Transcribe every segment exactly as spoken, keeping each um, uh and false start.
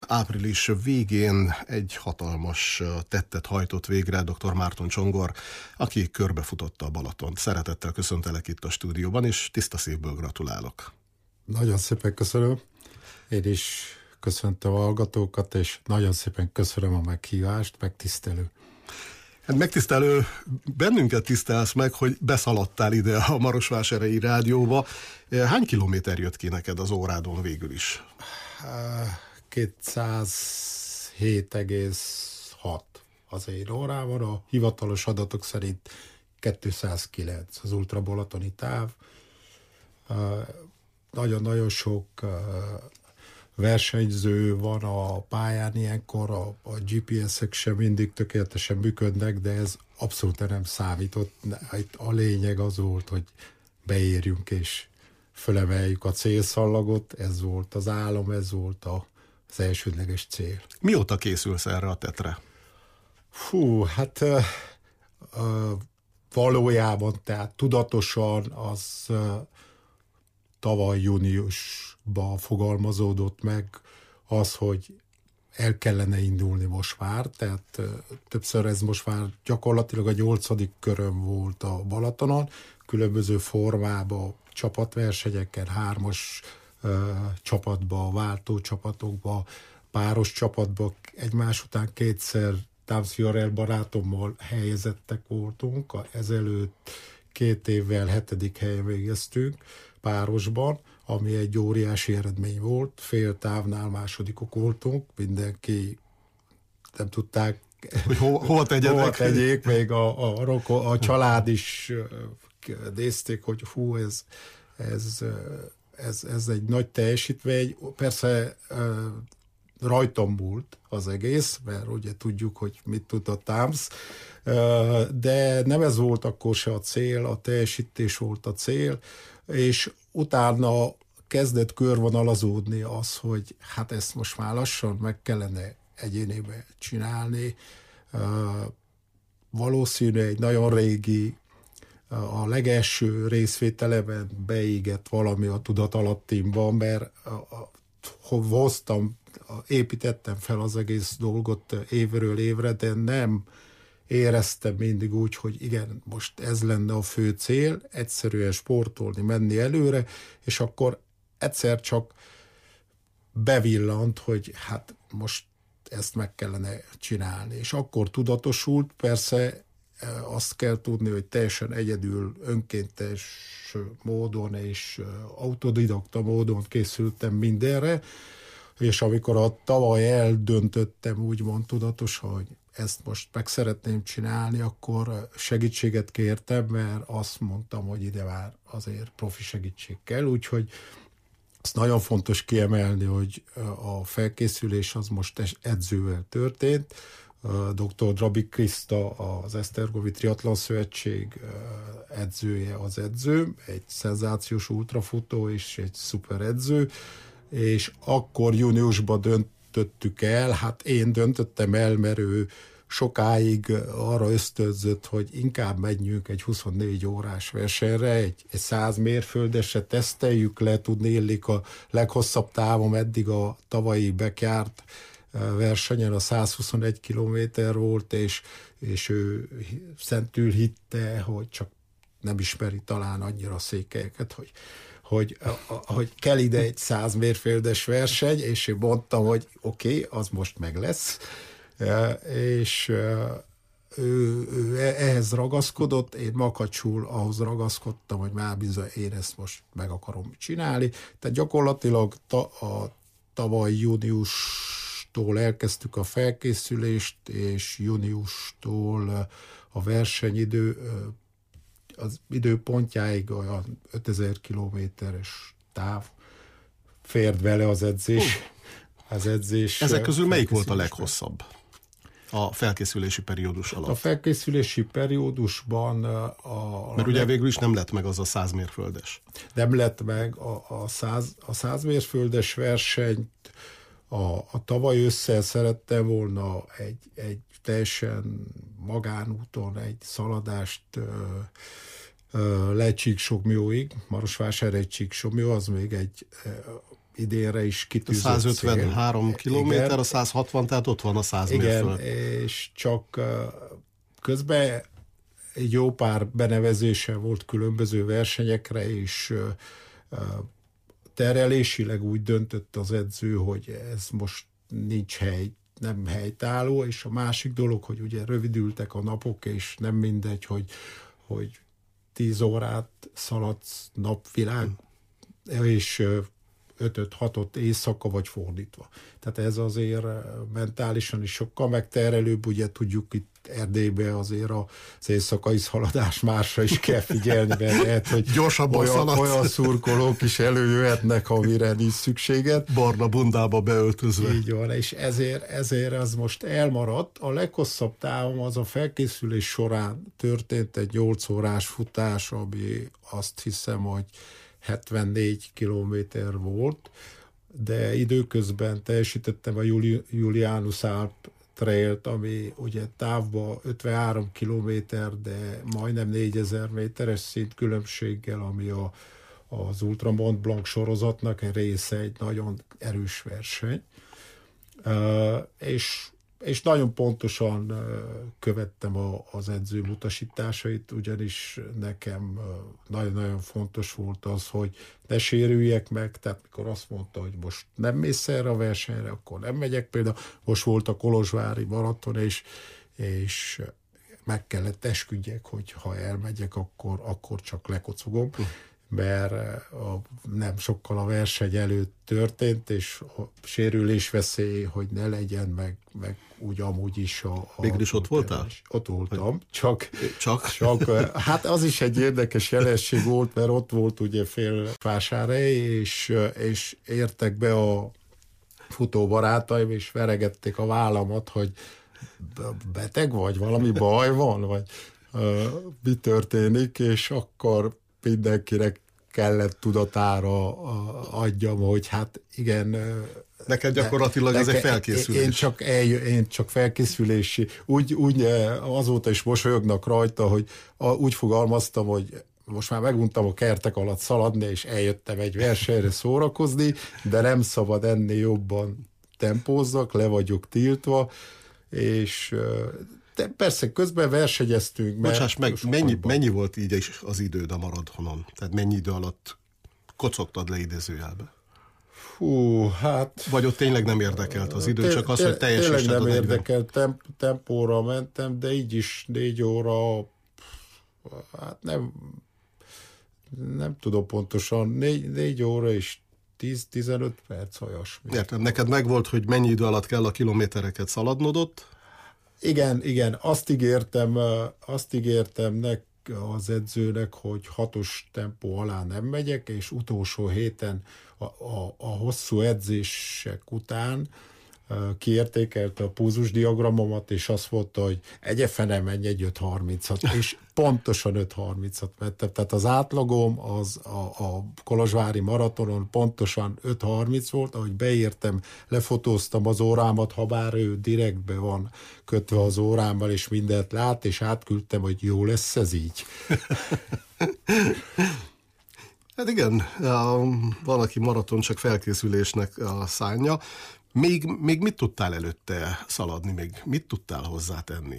április végén egy hatalmas tettet hajtott végre dr. Márton Csongor, aki körbefutotta a Balatont. Szeretettel köszöntelek itt a stúdióban, és tiszta szívből gratulálok. Nagyon szépen köszönöm. Én is köszöntöm a hallgatókat, és nagyon szépen köszönöm a meghívást, megtisztelő. Hát megtisztelő, bennünket tisztelsz meg, hogy beszaladtál ide a Marosvásárhelyi Rádióba. Hány kilométer jött ki neked az órádon végül is? kétszázhét egész hat az én órában, a hivatalos adatok szerint kétszázkilenc az ultrabalatoni táv. Nagyon-nagyon sok versenyző van a pályán ilyenkor, a, a gé pé es-ek sem mindig tökéletesen működnek, de ez abszolút nem számított. Itt a lényeg az volt, hogy beérjünk és fölemeljük a célszallagot, ez volt az álom, ez volt a, az elsődleges cél. Mióta készülsz erre a tettre? Fú, hát uh, uh, valójában, tehát tudatosan az uh, tavaly júniusban fogalmazódott meg az, hogy el kellene indulni most már, tehát uh, többször ez most már gyakorlatilag a nyolcadik köröm volt a Balatonon, különböző formában, csapatversenyeken, hármas uh, csapatba, váltó csapatokba, páros csapatba, egymás után kétszer Tams Fiorel barátommal helyezettek voltunk, ezelőtt két évvel hetedik helyen végeztünk párosban, ami egy óriási eredmény volt, fél távnál másodikok voltunk, mindenki nem tudták, hogy ho, hova tegyenek. Hova tegyék, még a, a, a, a család is nézték, hogy hú, ez, ez, ez, ez egy nagy teljesítmény. Persze rajtam múlt az egész, mert ugye tudjuk, hogy mit tud a Tams, de nem ez volt akkor se a cél, a teljesítés volt a cél, és utána kezdett körvonalazódni az, hogy hát ezt most már lassan meg kellene egyénibe csinálni. Valószínű egy nagyon régi, a legelső részvételeben beégett valami a tudatalattimban, mert hoztam, építettem fel az egész dolgot évről évre, de nem éreztem mindig úgy, hogy igen, most ez lenne a fő cél, egyszerűen sportolni, menni előre, és akkor egyszer csak bevillant, hogy hát most ezt meg kellene csinálni. És akkor tudatosult, persze azt kell tudni, hogy teljesen egyedül, önkéntes módon és autodidakta módon készültem mindenre, és amikor a tavaly eldöntöttem úgymond tudatosan, hogy ezt most meg szeretném csinálni, akkor segítséget kértem, mert azt mondtam, hogy ide már azért profi segítség kell, úgyhogy azt nagyon fontos kiemelni, hogy a felkészülés az most edzővel történt. doktor Drabik Kriszta, az Esztergomi Triatlon Szövetség edzője az edző, egy szenzációs ultrafutó és egy szuper edző, és akkor júniusban döntöttük el, hát én döntöttem el, mert ő sokáig arra ösztönzött, hogy inkább menjünk egy huszonnégy órás versenyre, egy, egy száz mérföldesre teszteljük le, tudni illik a leghosszabb távon eddig a tavalyi backyard versenyen a százhuszonegy kilométer volt, és, és ő szentül hitte, hogy csak nem ismeri talán annyira a székelyeket, hogy hogy, hogy kell ide egy száz mérföldes verseny, és én mondtam, hogy oké, okay, az most meg lesz, és ő, ő ehhez ragaszkodott, én makacsul ahhoz ragaszkodtam, hogy már bizony én ezt most meg akarom csinálni. Tehát gyakorlatilag ta, a tavaly júniustól elkezdtük a felkészülést, és júniustól a versenyidő az időpontjáig olyan ötezer kilométeres táv fért vele az edzés. Uh. Az edzés. Ezek közül melyik volt a leghosszabb a felkészülési periódus alatt? A felkészülési periódusban a... Mert ugye végül is nem lett meg az a száz mérföldes. Nem lett meg a, a, száz, a száz mérföldes versenyt. A, a tavaly ősszel szerettem volna egy, egy teljesen magánúton egy szaladást ö, ö, le Csíksomlyóig, Marosvásárhely Csíksomlyó, az még egy ö, idénre is kitűzött százötvenhárom kilométer, a száz hatvan, tehát ott van a száz igen, mérföld. És csak közben egy jó pár benevezése volt különböző versenyekre, és terelésileg úgy döntött az edző, hogy ez most nincs hely, nem helytálló, és a másik dolog, hogy ugye rövidültek a napok, és nem mindegy, hogy, hogy tíz órát szaladsz napvilág, és ötöt-hatot éjszaka, vagy fordítva. Tehát ez azért mentálisan is sokkal megterelőbb, ugye tudjuk itt Erdélyben azért az éjszakai szaladás másra is kell figyelni, mert lehet, hogy gyorsabban olyan, szaladsz. olyan szurkolók is előjöhetnek, amire nincs szükséged. Barna bundába beöltözve. Így van, és ezért, ezért az most elmaradt. A leghosszabb távon az a felkészülés során történt egy nyolc órás futás, ami azt hiszem, hogy hetvennégy kilométer volt, de időközben teljesítettem a Juli, Julianus Alp Trailt, ami ugye távban ötvenhárom kilométer, de majdnem négyezer méteres szintkülönbséggel, ami a, az Ultra Mont Blanc sorozatnak egy része, egy nagyon erős verseny. Uh, és és nagyon pontosan követtem a, az edző utasításait, ugyanis nekem nagyon-nagyon fontos volt az, hogy ne sérüljek meg, tehát mikor azt mondta, hogy most nem mész erre a versenyre, akkor nem megyek. Például most volt a kolozsvári maraton, és, és meg kellett esküdjek, hogy ha elmegyek, akkor, akkor csak lekocogom, mert a, nem sokkal a verseny előtt történt, és a sérülésveszély, hogy ne legyen, meg, meg úgy amúgy is a... a Végül is ott voltál? Ott voltam, csak, csak? csak... Hát az is egy érdekes jelenség volt, mert ott volt ugye Félvásárhely, és, és értek be a futóbarátaim, és veregették a vállamat, hogy beteg vagy, valami baj van, vagy uh, mi történik, és akkor mindenkinek kellett tudatára adjam, hogy hát igen... Neked gyakorlatilag ez egy felkészülés. Én csak, eljö, én csak felkészülési. Úgy, úgy azóta is mosolyognak rajta, hogy úgy fogalmaztam, hogy most már meguntam a kertek alatt szaladni, és eljöttem egy versenyre szórakozni, de nem szabad ennél jobban tempózzak, le vagyok tiltva, és... De persze, közben versenyeztünk. Bocsáss meg, mennyi, mennyi volt így is az időd a marathonon? Tehát mennyi idő alatt kocogtad le idézőjelbe? Hú, hát... Vagy ott tényleg nem érdekelt az idő, csak az, hogy teljesítsed a Tényleg nem negyven. érdekelt, temp, tempóra mentem, de így is négy óra, hát nem, nem tudom pontosan, négy, négy óra és tíz-tizenöt perc, olyasmi. Értem, neked megvolt, hogy mennyi idő alatt kell a kilométereket szaladnod ott? Igen, igen, azt ígértem, azt ígértem nek az edzőnek, hogy hatos tempó alá nem megyek, és utolsó héten a, a, a hosszú edzések után kiértékelte a pulzusdiagramomat, és azt mondta, hogy egyefe nem menj egy öt harmincat, és pontosan öt harmincat mentem. Tehát az átlagom az a, a kolozsvári maratonon pontosan öt harminc volt, ahogy beértem, lefotóztam az órámat, ha bár ő direktbe van kötve az órámmal, és mindent lát, és átküldtem, hogy jó lesz ez így. Hát igen, van, aki maraton csak felkészülésnek szánja. Még, még mit tudtál előtte szaladni, még mit tudtál hozzátenni?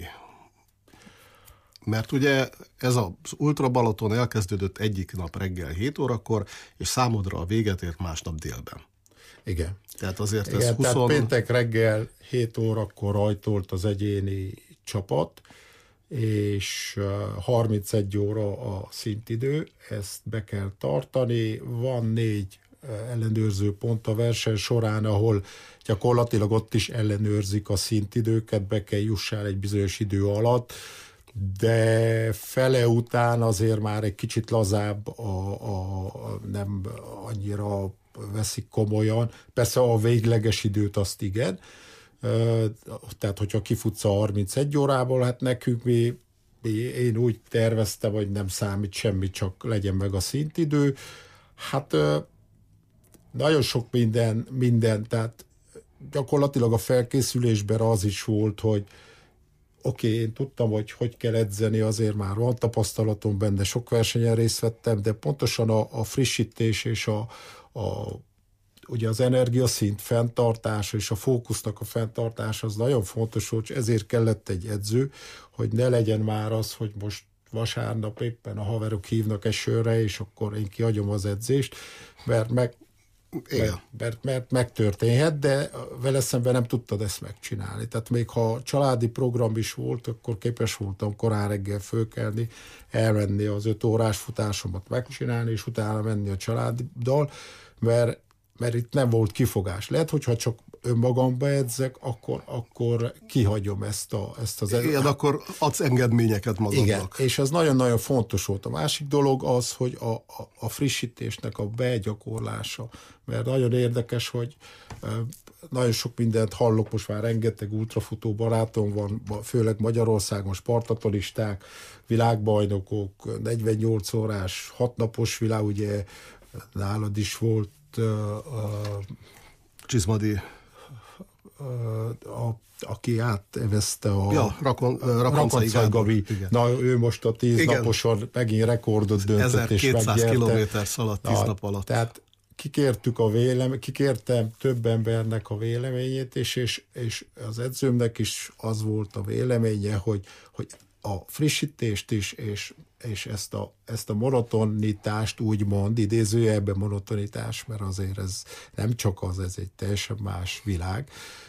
Mert ugye ez az Ultra Balaton elkezdődött egyik nap reggel hét órakor, és számodra a véget ért másnap délben. Igen. Tehát azért Igen, ez húsz... tehát péntek reggel hét órakor rajtolt az egyéni csapat, és harmincegy óra a szintidő, ezt be kell tartani, van négy ellenőrző pont a verseny során, ahol gyakorlatilag ott is ellenőrzik a szintidőket, be kell jussál egy bizonyos idő alatt, de fele után azért már egy kicsit lazább, a, a, nem annyira veszik komolyan. Persze a végleges időt azt igen, tehát hogyha kifutsz a harmincegy órából, hát nekünk mi, mi, én úgy terveztem, hogy nem számít semmi, csak legyen meg a szintidő. Hát nagyon sok minden, minden, tehát gyakorlatilag a felkészülésben az is volt, hogy oké, okay, én tudtam, hogy hogy kell edzeni, azért már van tapasztalatom benne, sok versenyen részt vettem, de pontosan a, a frissítés és a, a ugye az energiaszint fenntartása és a fókusznak a fenntartása az nagyon fontos, hogy ezért kellett egy edző, hogy ne legyen már az, hogy most vasárnap éppen a haverok hívnak esőre, és akkor én kihagyom az edzést, mert meg Mert, mert, mert megtörténhet, de vele szemben nem tudtad ezt megcsinálni. Tehát még ha családi program is volt, akkor képes voltam korán reggel fölkelni, elmenni az öt órás futásomat megcsinálni, és utána menni a családdal, mert, mert itt nem volt kifogás. Lehet, hogyha csak önmagamba edzek, akkor, akkor kihagyom ezt, a, ezt az... Igen, akkor adsz engedményeket magadnak. Igen, és ez nagyon-nagyon fontos volt. A másik dolog az, hogy a, a, a frissítésnek a begyakorlása, mert nagyon érdekes, hogy nagyon sok mindent hallok, most már rengeteg ultrafutó barátom van, főleg Magyarországon, spartatonisták, világbajnokok, negyvennyolc órás, hatnapos világ, ugye nálad is volt uh, uh, Csizmadi, A, aki átevezte a ja, Rakon, Rakoncai Gabi. Na, ő most a tíz igen. naposon megint rekordot döntött és megnyerte. ezerkétszáz kilométer szaladt tíz nap alatt. Tehát kikértük a vélem, kikértem több embernek a véleményét, és, és, és az edzőmnek is az volt a véleménye, hogy, hogy a frissítést is, és, és ezt, a, ezt a monotonitást úgymond, idézőjelben monotonitás, mert azért ez nem csak az, ez egy teljesen más világ,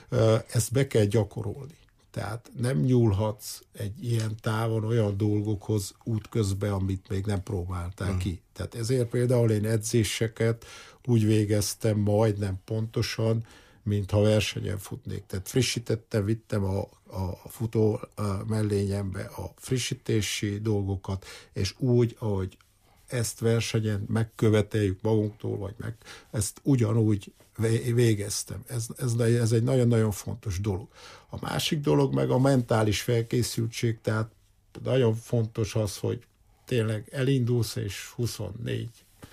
ezt be kell gyakorolni. Tehát nem nyúlhatsz egy ilyen távon olyan dolgokhoz útközben, amit még nem próbáltál hmm. ki. Tehát ezért például én edzéseket úgy végeztem majdnem pontosan, mintha versenyen futnék. Tehát frissítettem, vittem a, a futó mellényembe a frissítési dolgokat, és úgy, ahogy ezt versenyen megköveteljük magunktól, vagy meg ezt ugyanúgy végeztem. Ez, ez, ez egy nagyon-nagyon fontos dolog. A másik dolog meg a mentális felkészültség, tehát nagyon fontos az, hogy tényleg elindulsz, és huszonnégy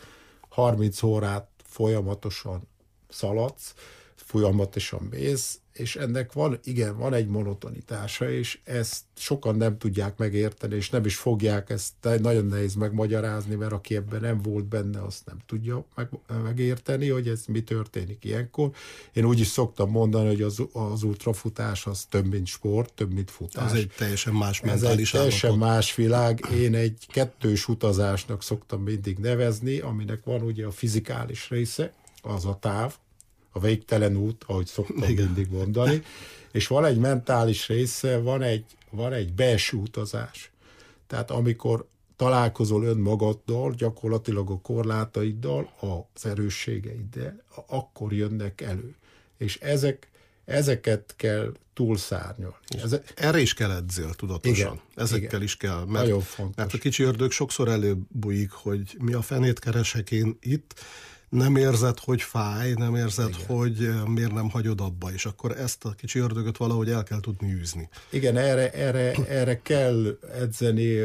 harminc órát folyamatosan szaladsz, folyamatosan mész, és ennek van, igen, van egy monotonitása, és ezt sokan nem tudják megérteni, és nem is fogják ezt, nagyon nehéz megmagyarázni, mert aki ebben nem volt benne, azt nem tudja meg, megérteni, hogy ez mi történik ilyenkor. Én úgy is szoktam mondani, hogy az, az ultrafutás az több, mint sport, több, mint futás. Ez egy teljesen más mentális Ez egy teljesen állapot. Más világ. Én egy kettős utazásnak szoktam mindig nevezni, aminek van ugye a fizikális része, az a táv, a végtelen út, ahogy szoktam igen. mindig mondani, és van egy mentális része, van egy, van egy belső utazás. Tehát amikor találkozol önmagaddal, gyakorlatilag a korlátaiddal, az erősségeiddel, akkor jönnek elő. És ezek, ezeket kell túlszárnyalni. Ezek... Erre is kell edzél tudatosan. Igen, Ezekkel igen. is kell. Mert, Nagyon fontos. Mert a kicsi ördög sokszor előbújik, hogy mi a fenét keresek én itt, nem érzed, hogy fáj, nem érzed, igen. hogy miért nem hagyod abba, és akkor ezt a kicsi ördögöt valahogy el kell tudni űzni. Igen, erre, erre, erre kell edzeni,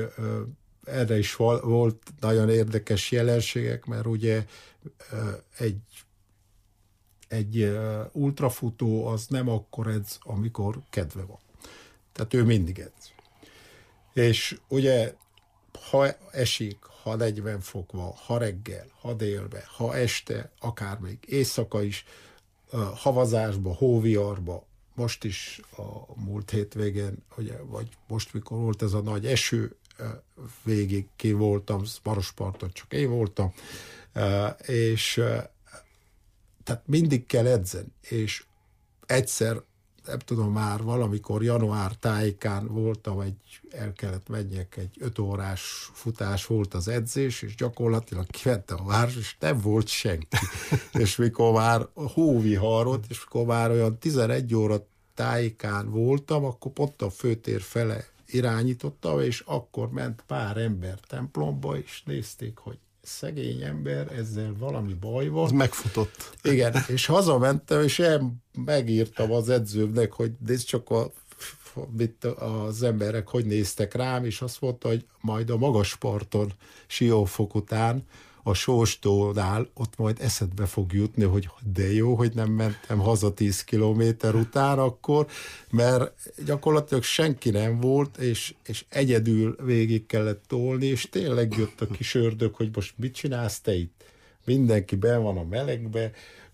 erre is volt nagyon érdekes jelenségek, mert ugye egy, egy ultrafutó az nem akkor edz, amikor kedve van. Tehát ő mindig edz. És ugye, ha esik, ha negyven fok van, ha reggel, ha délbe, ha este, akár még éjszaka is, havazásba, hóviharba, most is a múlt hétvégén, ugye, vagy most mikor volt ez a nagy eső, végig ki voltam, Marosparton csak én voltam, és tehát mindig kell edzeni, és egyszer nem tudom, már valamikor január tájékán voltam, egy, el kellett menjek, egy öt órás futás volt az edzés, és gyakorlatilag kimentem a város, és nem volt senki. És mikor már hóviharot, és mikor már olyan tizenegy óra tájékán voltam, akkor pont a főtér fele irányítottam, és akkor ment pár ember templomba, és nézték, hogy szegény ember, ezzel valami baj van. Ez megfutott. Igen, és hazamentem, és én megírtam az edzőmnek, hogy nézd csak a, mit az emberek hogy néztek rám, és azt mondta, hogy majd a magasparton, Siófok után, a Sóstónál ott majd eszedbe fog jutni, hogy de jó, hogy nem mentem haza tíz kilométer után akkor, mert gyakorlatilag senki nem volt, és, és egyedül végig kellett tolni, és tényleg jött a kis ördög, hogy most mit csinálsz te itt? Mindenki benn van a melegbe,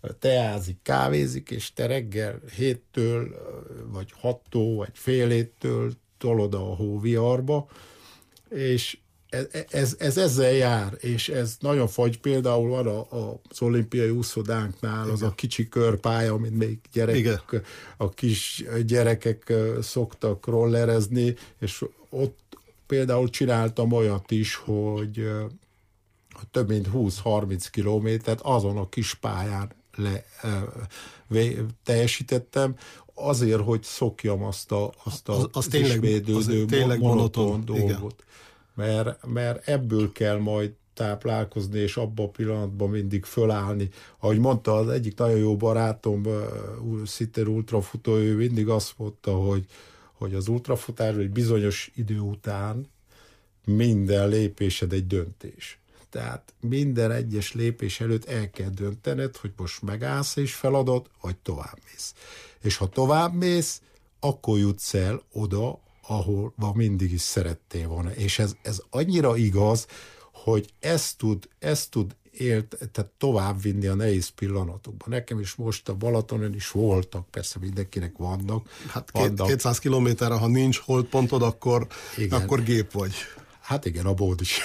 teázik, kávézik, és te reggel héttől, vagy hattól, vagy fél héttől tolod a hóviharba, és ez, ez, ez ezzel jár, és ez nagyon fagy. Például van a, a, az olimpiai úszodánknál az a kicsi körpálya, amit még gyerek, Igen. a kis gyerekek szoktak rollerezni, és ott például csináltam olyat is, hogy több mint húsz-harminc kilométert azon a kis pályán le, vé, teljesítettem, azért, hogy szokjam azt a, azt a az, az ismétlődő, tényleg monoton, monoton dolgot. Mert, mert ebből kell majd táplálkozni, és abban a pillanatban mindig fölállni. Ahogy mondta az egyik nagyon jó barátom, Sitter ultrafutó, ő mindig azt mondta, hogy, hogy az ultrafutás egy bizonyos idő után minden lépésed egy döntés. Tehát minden egyes lépés előtt el kell döntened, hogy most megállsz és feladod, vagy továbbmész. És ha továbbmész, akkor jutsz el oda, ahol mindig is szerettél volna. És ez, ez annyira igaz, hogy ezt tud, ezt tud élt, tehát továbbvinni a nehéz pillanatokban. Nekem is most a Balatonon is voltak, persze mindenkinek vannak. Hát vannak. kétszáz kilométerre, ha nincs holdpontod, akkor, akkor gép vagy. Hát igen, a bód is.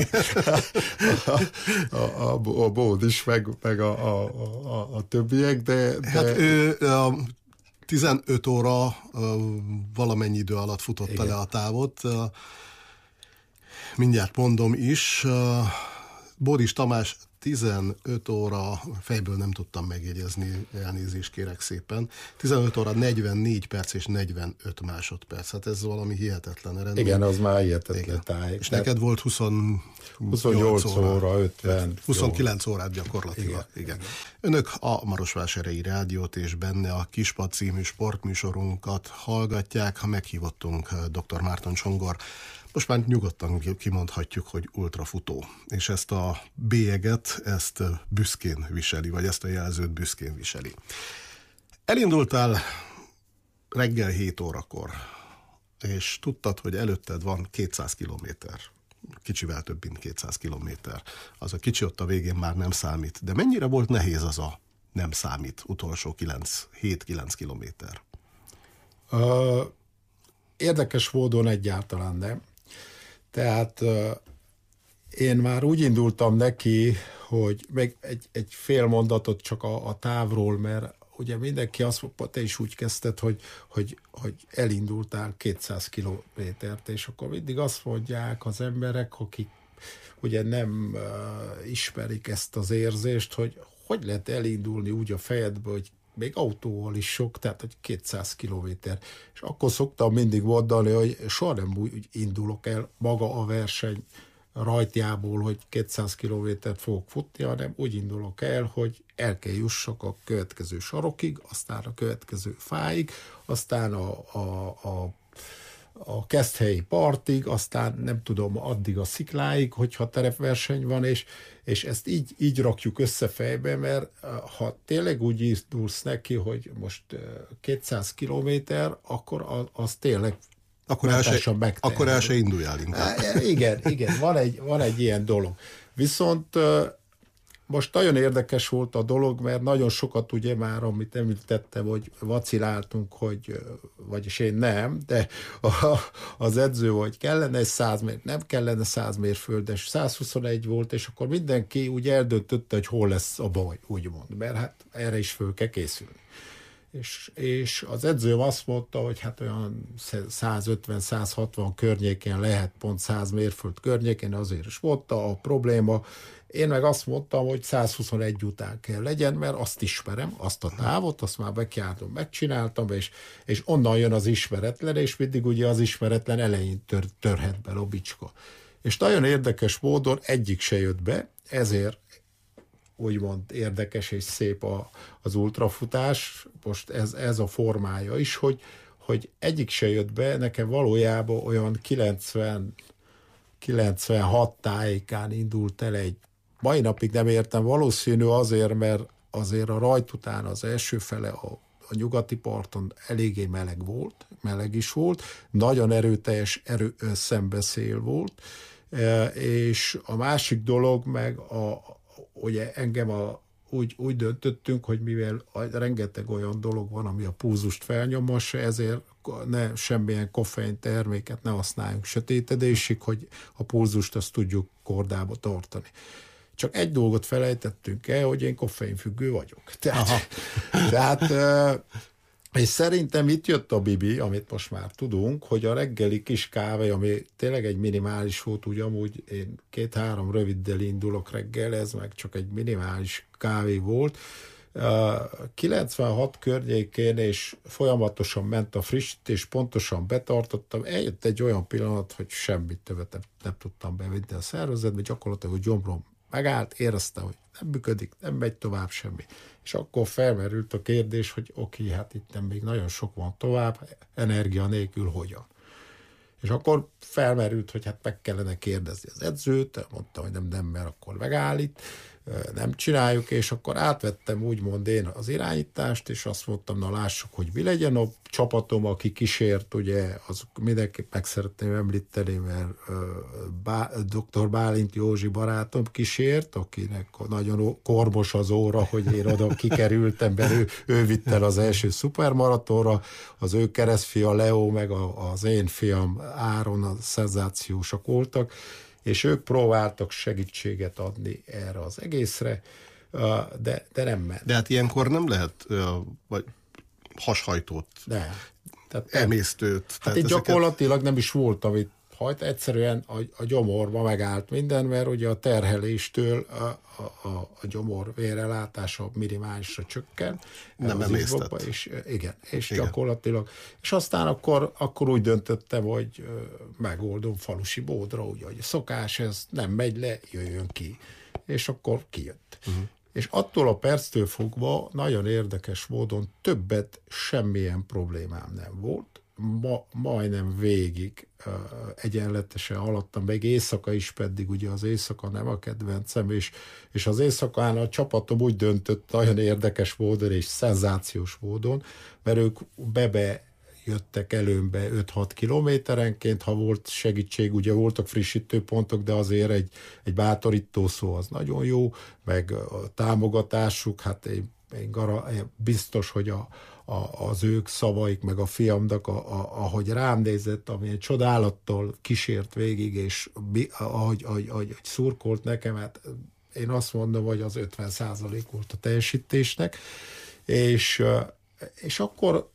a, a, a, a bód is, meg, meg a, a, a, a többiek, de... de... Hát ő a tizenöt óra valamennyi idő alatt futotta igen. le a távot. Mindjárt mondom is. Bódis Tamás tizenöt óra, fejből nem tudtam megjegyezni, elnézést kérek szépen, tizenöt óra negyvennégy perc és negyvenöt másodperc. Hát ez valami hihetetlen eredmény. Igen, az már hihetetlen táj. És Tehát neked volt huszonnyolc óra, ötven. huszonkilenc órát gyakorlatilag. Igen. Igen. Önök a Marosvásárhelyi Rádiót és benne a Kispad című sportműsorunkat hallgatják. Ha meghívottunk dr. Márton Csongor, most már nyugodtan kimondhatjuk, hogy ultrafutó. És ezt a bélyeget, ezt büszkén viseli, vagy ezt a jelzőt büszkén viseli. Elindultál reggel hét órakor, és tudtad, hogy előtted van kétszáz kilométer. Kicsivel több, mint kétszáz kilométer. Az a kicsi ott a végén már nem számít. De mennyire volt nehéz az a nem számít utolsó hét-kilenc kilométer? Uh, érdekes módon egyáltalán nem. Tehát uh, én már úgy indultam neki, hogy meg egy, egy fél mondatot csak a, a távról, mert ugye mindenki azt mondta, te is úgy kezdted, hogy, hogy, hogy elindultál kétszáz kilométert, és akkor mindig azt mondják az emberek, akik ugye nem uh, ismerik ezt az érzést, hogy hogy lehet elindulni úgy a fejedbe, hogy még autóval is sok, tehát hogy kétszáz kilométer. És akkor szoktam mindig mondani, hogy soha nem úgy indulok el maga a verseny rajtjából, hogy kétszáz kilométert fogok futni, hanem úgy indulok el, hogy el kell jussak a következő sarokig, aztán a következő fáig, aztán a, a, a, a Keszthelyi partig, aztán nem tudom, addig a szikláig, hogyha terepverseny van, és, és ezt így, így rakjuk össze fejbe, mert ha tényleg úgy indulsz neki, hogy most kétszáz kilométer, akkor az, az tényleg Akkor el, se, akkor el se induljál inkább. Igen, igen, van egy, van egy ilyen dolog. Viszont most nagyon érdekes volt a dolog, mert nagyon sokat ugye már, amit említettem, hogy vaciláltunk, hogy, vagyis én nem, de a, az edző, hogy kellene egy száz mérföld, nem kellene száz mérföldes, száz huszonegy volt, és akkor mindenki úgy eldöntötte, hogy hol lesz a baj, úgymond, mert hát erre is föl kell készülni. És, és az edzőm azt mondta, hogy hát olyan száz ötven száz hatvan környéken lehet, pont száz mérföld környéken, azért is mondta a probléma. Én meg azt mondtam, hogy száz huszonegy után kell legyen, mert azt ismerem, azt a távot, azt már bekiáltom, megcsináltam, és, és onnan jön az ismeretlen, és mindig ugye az ismeretlen elején tör, törhet be a bicska. És nagyon érdekes módon egyik se jött be, ezért úgymond érdekes és szép a, az ultrafutás, most ez, ez a formája is, hogy, hogy egyik se jött be, nekem valójában olyan kilencven kilencvenhat tájékán indult el egy, mai napig nem értem, valószínű azért, mert azért a rajt után az első fele a, a nyugati parton eléggé meleg volt, meleg is volt, nagyon erőteljes erő, szembeszél volt, és a másik dolog meg a ugye engem a, úgy, úgy döntöttünk, hogy mivel rengeteg olyan dolog van, ami a pulzust felnyomassa, ezért ne, semmilyen koffein terméket ne használjunk sötétedésig, hogy a pulzust azt tudjuk kordába tartani. Csak egy dolgot felejtettünk el, hogy én koffeinfüggő vagyok. Tehát, tehát és szerintem itt jött a bibi, amit most már tudunk, hogy a reggeli kis kávé, ami tényleg egy minimális volt, úgy amúgy én két-három röviddel indulok reggel, ez meg csak egy minimális kávé volt. kilencvenhat környékén, és folyamatosan ment a frissítés, pontosan betartottam. Eljött egy olyan pillanat, hogy semmit többet nem, nem tudtam bevinni a szervezetbe, gyakorlatilag a gyomrom megállt, érezte, hogy nem működik, nem megy tovább semmi. És akkor felmerült a kérdés, hogy oké, okay, hát itt nem még nagyon sok van tovább, energia nélkül hogyan. És akkor felmerült, hogy hát meg kellene kérdezni az edzőt, mondta, hogy nem, nem, mert akkor megállít, nem csináljuk, és akkor átvettem úgymond én az irányítást, és azt mondtam, na lássuk, hogy mi legyen a csapatom, aki kísért, ugye, az mindenképp meg szeretném említeni, mert Bá, dr. Bálint Józsi barátom kísért, akinek nagyon kormos az óra, hogy én oda kikerültem, mert ő, ő vitt el az első szupermaratonra, az ő keresztfia Leo, meg a, az én fiam Áron, a szenzációsak voltak, és ők próbáltak segítséget adni erre az egészre, de, de nem ment. De hát ilyenkor nem lehet vagy hashajtót, de, tehát emésztőt. Hát tehát itt ezeket... gyakorlatilag nem is volt, amit hajt, egyszerűen a, a gyomorba megállt minden, mert ugye a terheléstől a, a, a gyomor vérrelátása minimálisra csökken. Nem emésztett. És, igen, és igen. Gyakorlatilag. És aztán akkor, akkor úgy döntöttem, hogy megoldom falusi módra, úgy, hogy szokás, ez nem megy le, jöjjön ki. És akkor kijött. Uh-huh. És attól a perctől fogva nagyon érdekes módon többet semmilyen problémám nem volt. Ma, majdnem végig uh, egyenletesen haladtam, meg éjszaka is, pedig ugye az éjszaka nem a kedvencem, és, és az éjszakán a csapatom úgy döntött nagyon érdekes módon és szenzációs módon, mert ők bebe jöttek előmbe öt-hat kilométerenként, ha volt segítség, ugye voltak frissítőpontok, de azért egy, egy bátorító szó az nagyon jó, meg a támogatásuk, hát én, én gara, biztos, hogy a A, az ők szavaik, meg a fiamnak, a, a, ahogy rám nézett, ami egy csodálattal kísért végig, és bi, ahogy, ahogy, ahogy szurkolt nekem, hát én azt mondom, hogy az ötven százalék volt a teljesítésnek, és, és akkor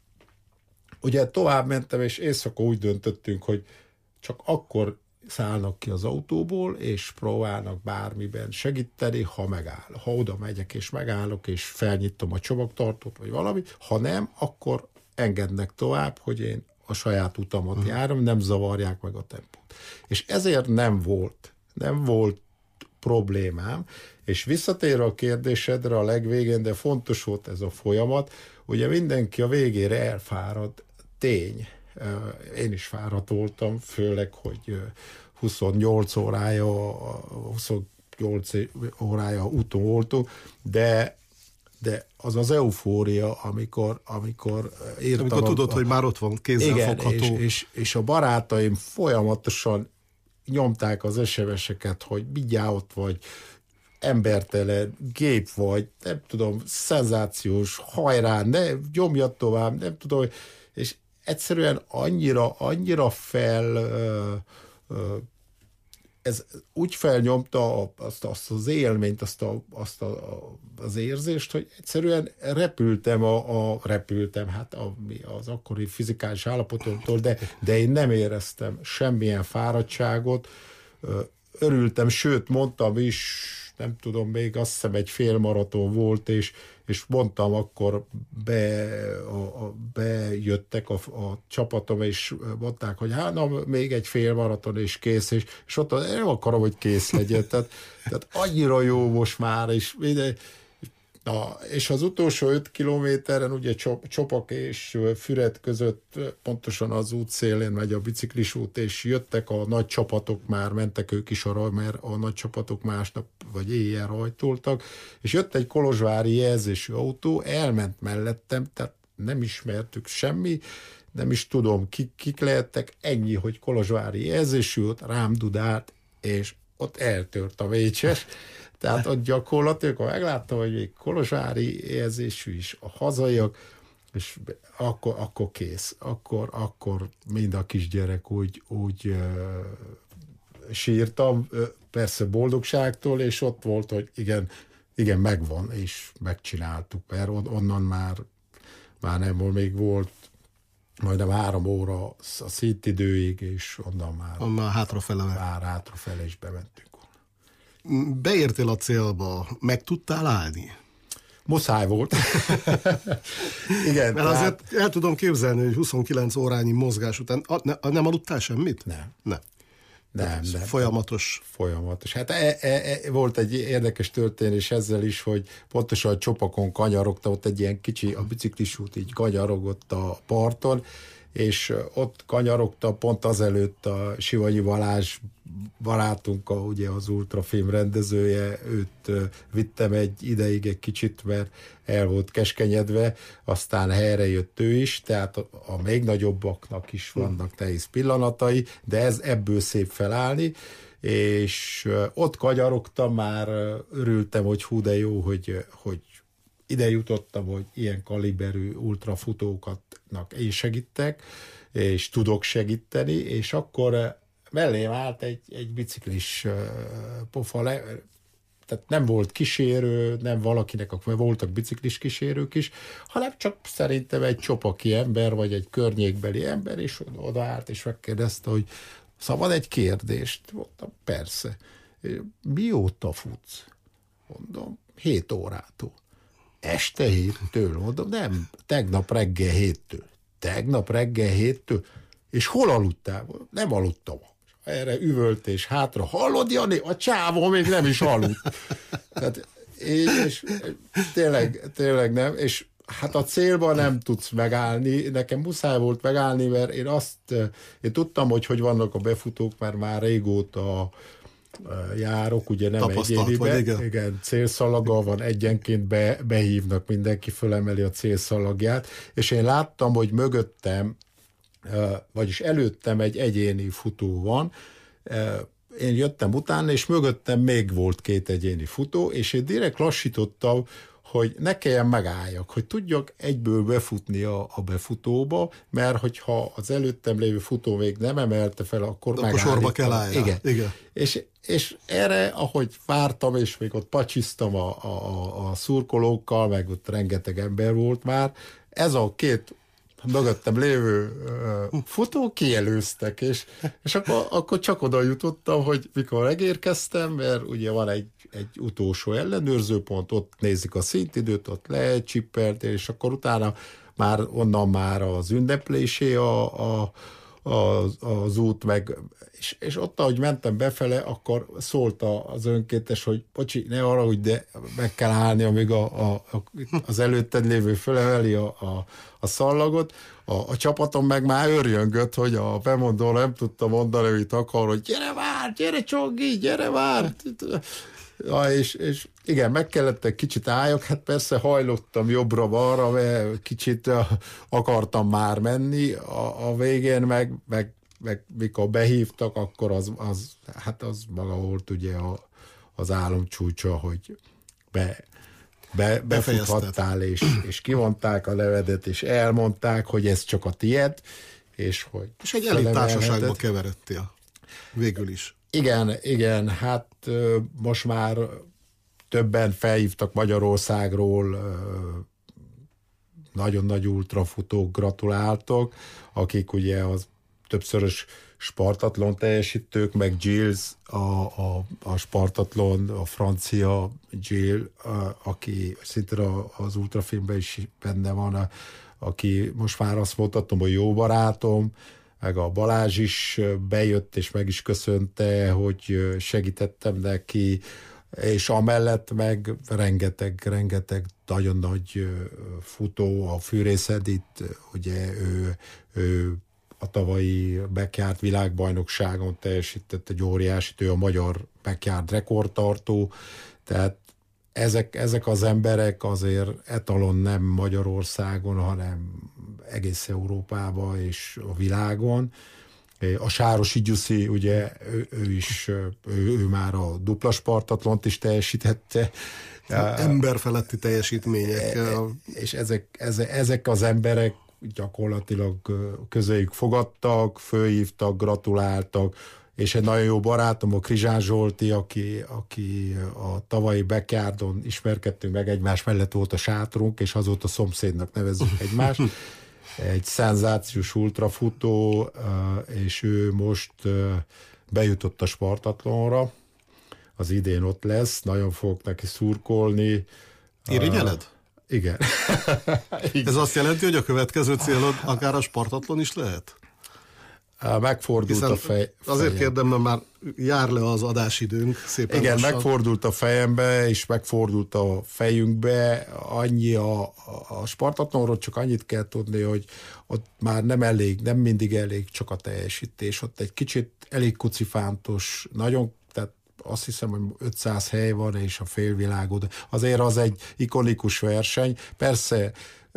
ugye tovább mentem, és éjszaka úgy döntöttünk, hogy csak akkor szállnak ki az autóból, és próbálnak bármiben segíteni, ha megáll. Ha oda megyek, és megállok, és felnyitom a csomagtartót, vagy valami, ha nem, akkor engednek tovább, hogy én a saját utamat uh-huh. járom, nem zavarják meg a tempót. És ezért nem volt, nem volt problémám, és visszatérve a kérdésedre a legvégén, de fontos volt ez a folyamat, ugye mindenki a végére elfárad, tény. Én is fáradt voltam, főleg, hogy huszonnyolc órája, huszonnyolc órája úton voltunk, de, de az az eufória, amikor, amikor írtam. Amikor a, tudod, a, hogy már ott van, kézzel igen, fogható. És, és, és a barátaim folyamatosan nyomták az es em es-eket, hogy mindjárt ott vagy, embertelen, gép vagy, nem tudom, szenzációs, hajrá, ne, nyomjad tovább, nem tudom, és egyszerűen annyira, annyira fel, ez úgy felnyomta azt, azt az élményt, azt, a, azt a, az érzést, hogy egyszerűen repültem, a, a repültem, hát a, az akkori fizikális állapotomtól, de, de én nem éreztem semmilyen fáradtságot, örültem, sőt mondtam is, nem tudom, még azt hiszem egy félmaraton volt, és, és mondtam, akkor be, a, a, bejöttek a, a csapatom, és mondták, hogy hát na, még egy félmaraton, és kész, és, és ott nem akarom, hogy kész legyen. Tehát, tehát annyira jó most már, és minden, na, és az utolsó öt kilométeren ugye Csopak és Füred között pontosan az út szélén megy a biciklis út, és jöttek a nagy csapatok, már mentek ők is arra, mert a nagy csapatok másnap vagy éjjel rajtoltak, és jött egy kolozsvári jelzésű autó, elment mellettem, tehát nem ismertük semmi, nem is tudom, kik, kik lehettek, ennyi, hogy kolozsvári jelzésű, ott rám dudált, és ott eltört a vécses. Tehát ott gyakorlatilag, ha megláttam, hogy még kolozsvári érzésű is, a hazaiak, és akkor, akkor kész. Akkor, akkor mind a kisgyerek úgy, úgy uh, sírtam, uh, persze boldogságtól, és ott volt, hogy igen, igen, megvan, és megcsináltuk, mert onnan már, már nem volt, még volt majdnem három óra a szintidőig, és onnan már, onnan hátrafele. Már hátrafele is bementünk. Beértél a célba, meg tudtál állni? Muszáj volt. Igen. Mert tehát... azért el tudom képzelni, hogy huszonkilenc órányi mozgás után a, ne, a, nem aludtál semmit? Nem. Nem. Nem, nem. Folyamatos. Folyamatos. Hát e, e, e, volt egy érdekes történés ezzel is, hogy pontosan a Csopakon kanyarogta, ott egy ilyen kicsi, a biciklisút így kanyarogott a parton, és ott kanyarogta pont azelőtt a Sivanyi Balázs barátunk, a, ugye az Ultrafilm rendezője, őt vittem egy ideig egy kicsit, mert el volt keskenyedve, aztán helyre jött ő is, tehát a, a még nagyobbaknak is vannak nehéz pillanatai, de ez ebből szép felállni, és ott kanyarogtam, már örültem, hogy hú de jó, hogy, hogy ide jutottam, hogy ilyen kaliberű ultrafutókatnak én segítek, és tudok segíteni, és akkor mellém állt egy, egy biciklis pofa, le, tehát nem volt kísérő, nem valakinek, akkor voltak biciklis kísérők is, hanem csak szerintem egy csopaki ember, vagy egy környékbeli ember, és odaállt, és megkérdezte, hogy szabad egy kérdést? Mondtam, persze. Mióta futsz? Mondom, hét órától. Este héttől, mondom, nem, tegnap reggel héttől. Tegnap reggel héttől? És hol aludtál? Nem aludtam. Erre üvölt és hátra. Hallod, Jani? A csávó még nem is aludt. Tehát, és tényleg, tényleg nem. És hát a célban nem tudsz megállni. Nekem muszáj volt megállni, mert én azt, én tudtam, hogy hogy vannak a befutók, mert már régóta járok, ugye nem egyénibe, igen. igen, célszalaggal van, egyenként be, behívnak, mindenki fölemeli a célszalagját, és én láttam, hogy mögöttem, vagyis előttem egy egyéni futó van, én jöttem utána, és mögöttem még volt két egyéni futó, és én direkt lassítottam, hogy ne kelljen megálljak, hogy tudjak egyből befutni a, a befutóba, mert hogyha az előttem lévő futó még nem emelte fel, akkor megállítom. Akkor sorba kell állni. Igen. Igen. És, és erre, ahogy vártam, és még ott pacsisztam a, a, a szurkolókkal, meg ott rengeteg ember volt már, ez a két mögöttem lévő uh, futó kielőztek, és, és akkor, akkor csak oda jutottam, hogy mikor megérkeztem, mert ugye van egy, egy utolsó ellenőrzőpont, ott nézik a szintidőt, ott lecsippelt, és akkor utána már onnan már az ünneplésé a, a, az, az út, meg, és, és ott, ahogy mentem befele, akkor szólt az önkéntes, hogy bocsi, ne arra, hogy de meg kell állni, amíg a, a, az előtted lévő fölemeli a, a, a szallagot. A, a csapatom meg már örjöngött, hogy a bemondó nem tudta mondani, hogy akar, hogy gyere vár, gyere Csongi, gyere vár. Ja, és, és igen, meg kellett egy kicsit álljak, hát persze hajlottam jobbra-balra, mert kicsit akartam már menni, a, a végén meg, meg, meg mikor behívtak, akkor az, az, hát az maga volt ugye a, az álomcsúcsa, hogy be, be, befuthattál, és, és kivonták a nevedet, és elmondták, hogy ez csak a tied, és hogy... És egy elit társaságba keveredtél. Végül is. Igen, igen, hát most már többen felhívtak Magyarországról, nagyon nagy ultrafutók gratuláltok, akik ugye az többszörös Spartatlon teljesítők, meg Gilles, a, a, a Spartatlon, a francia Gilles, a, aki szintén az ultrafilmben is benne van, a, aki most már azt mondhatom, hogy jó barátom, meg a Balázs is bejött, és meg is köszönte, hogy segítettem neki, és amellett meg rengeteg, rengeteg nagyon nagy futó, a Fűrész Edith, ugye ő, ő a tavalyi backyard világbajnokságon teljesített egy óriásit, ő a magyar backyard rekordtartó, tehát ezek, ezek az emberek azért etalon nem Magyarországon, hanem egész Európában és a világon, A Sárosi Gyuszi, ugye ő, ő is, ő, ő már a dupla Spartatlont is teljesítette. Emberfeletti teljesítmények. És ezek, ezek az emberek gyakorlatilag közéjük fogadtak, fölhívtak, gratuláltak, és egy nagyon jó barátom, a Krizsán Zsolti, aki, aki a tavalyi Bekárdon ismerkedtünk meg, egymás mellett volt a sátrunk, és azóta szomszédnak nevezzük egymást. Egy szenzációs ultrafutó, és ő most bejutott a Spartatlonra, az idén ott lesz, nagyon fogok neki szurkolni. Irigyeled? Igen. Igen. Ez azt jelenti, hogy a következő célod akár a Spartatlon is lehet? Megfordult Hiszen a fej, azért fejem. kérdem, mert már jár le az adásidőnk szépen. Igen, lassan. megfordult a fejembe, és megfordult a fejünkbe. Annyi a, a Spartatlonról csak annyit kell tudni, hogy ott már nem elég, nem mindig elég csak a teljesítés. Ott egy kicsit elég kucifántos, nagyon, tehát azt hiszem, hogy ötszáz hely van, és a félvilágod. Azért az egy ikonikus verseny. Persze,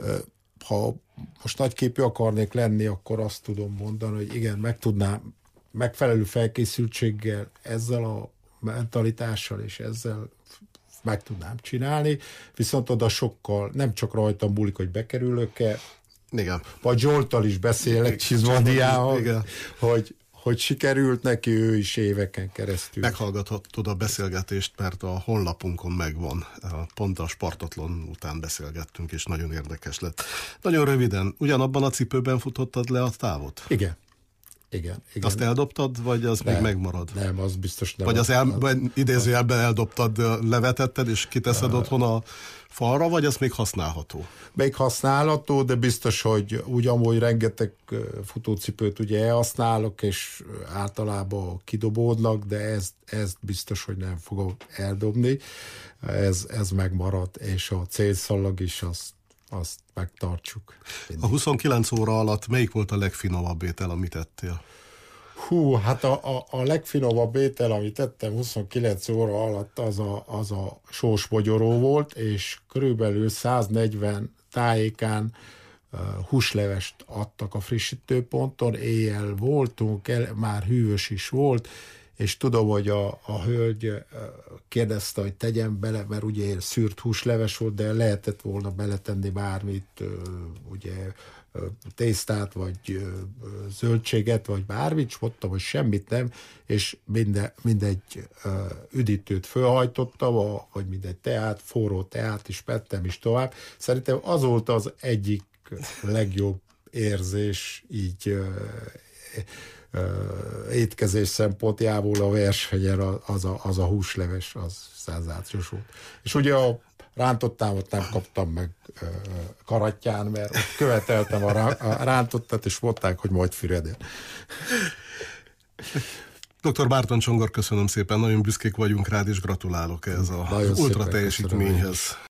ha most nagyképű akarnék lenni, akkor azt tudom mondani, hogy igen, meg tudnám megfelelő felkészültséggel, ezzel a mentalitással és ezzel meg tudnám csinálni, viszont oda sokkal, nem csak rajtam múlik, hogy bekerülök-e, igen. Vagy Zsolttal is beszélek, Csizmadiával, hogy hogy sikerült neki, ő is éveken keresztül. Meghallgathatod a beszélgetést, mert a honlapunkon megvan. Pont a Spartatlon után beszélgettünk, és nagyon érdekes lett. Nagyon röviden, ugyanabban a cipőben futottad le a távot? Igen. Igen, igen. Azt eldobtad, vagy az nem, még megmarad? Nem, az biztos nem. Vagy az el, idézőjelben eldobtad, levetetted, és kiteszed uh, otthon a falra, vagy az még használható? Még használható, de biztos, hogy ugyanúgy rengeteg futócipőt ugye elhasználok, és általában kidobódnak, de ezt, ezt biztos, hogy nem fogom eldobni. Ez, ez megmarad, és a célszalag is azt, azt megtartsuk. A huszonkilenc óra alatt melyik volt a legfinomabb étel, amit ettél? Hú, hát a, a, a legfinomabb étel, amit tettem huszonkilenc óra alatt, az a, az a sósmogyoró volt, és körülbelül száznegyven tájékán uh, húslevest adtak a frissítőponton, éjjel voltunk, el, már hűvös is volt, és tudom, hogy a, a hölgy uh, kérdezte, hogy tegyem bele, mert ugye szűrt húsleves volt, de lehetett volna beletenni bármit, uh, ugye tésztát, vagy zöldséget, vagy bármit, és mondtam, hogy semmit nem, és minden, mindegy üdítőt fölhajtottam, vagy mindegy teát, forró teát is pettem is tovább. Szerintem az volt az egyik legjobb érzés így étkezés szempontjából a versenyen az a, az a húsleves, az szenzációs volt. És ugye a rántott támat nem kaptam meg uh, Karattyán, mert követeltem a, rá, a rántottat, és mondták, hogy majd Füreden. doktor Bárton Csongor, köszönöm szépen, nagyon büszkék vagyunk rád, és gratulálok ez a ultra teljesítményhez.